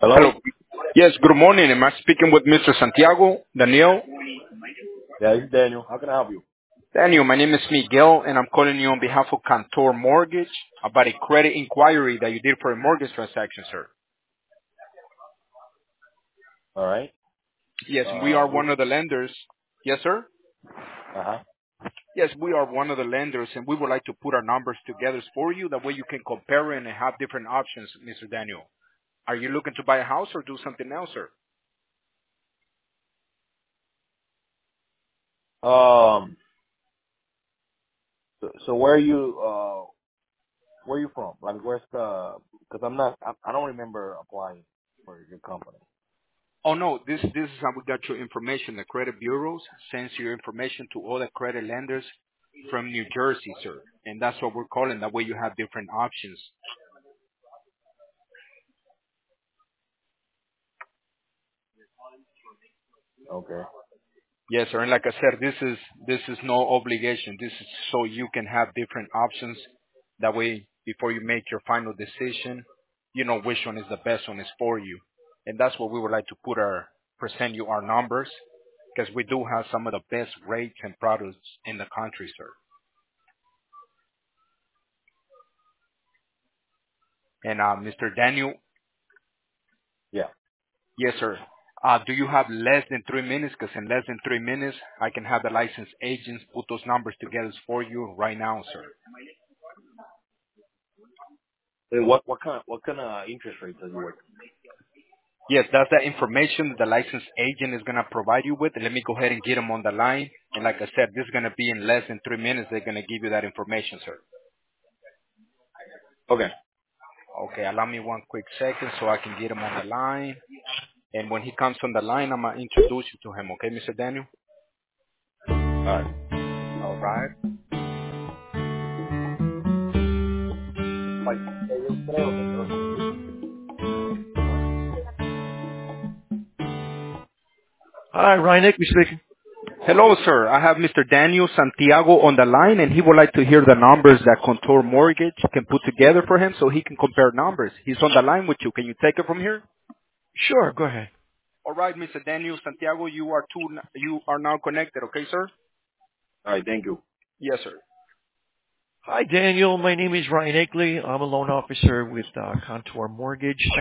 Hello? Hello. Yes, good morning. Am I speaking with Mr. Santiago? Daniel? Yeah, it's Daniel. How can I help you? Daniel, my name is Miguel, and I'm calling you on behalf of Cantor Mortgage about a credit inquiry that you did for a mortgage transaction, sir. All right. Yes, we are Which, one of the lenders. Yes, sir? uh-huh. Yes, we are one of the lenders, and we would like to put our numbers together for you. That way you can compare it and have different options, Mr. Daniel. Are you looking to buy a house or do something else, sir? So where are you from? Like, where's because I don't remember applying for your company. Oh no, this is how we got your information. The credit bureaus sends your information to all the credit lenders from New Jersey, sir. And that's what we're calling. That way you have different options. Okay. Yes, sir. And like I said, this is no obligation. This is so you can have different options. That way, before you make your final decision, you know which one is the best one is for you. And that's what we would like to present you our numbers, because we do have some of the best rates and products in the country, sir. And Mr. Daniel, Yeah. yes, sir. Do you have less than 3 minutes? Because in less than 3 minutes, I can have the licensed agents put those numbers together for you right now, sir. Hey, what kind of interest rates are you working? Yes, that's the information that the licensed agent is going to provide you with. Let me go ahead and get them on the line. And like I said, this is going to be in less than 3 minutes. They're going to give you that information, sir. Okay. Okay, allow me one quick second so I can get him on the line. And when he comes on the line, I'm going to introduce you to him. Okay, Mr. Daniel? All right. All right. Like, yo creo que Hi, Ryan Nick speaking. Hello, sir. I have Mr. Daniel Santiago on the line, and he would like to hear the numbers that Contour Mortgage can put together for him so he can compare numbers. He's on the line with you. Can you take it from here? Sure, go ahead. All right, Mr. Daniel Santiago, you are now connected. Okay, sir? All right, thank you. Yes, sir. Hi, Daniel. My name is Ryan Akeley. I'm a loan officer with Contour Mortgage.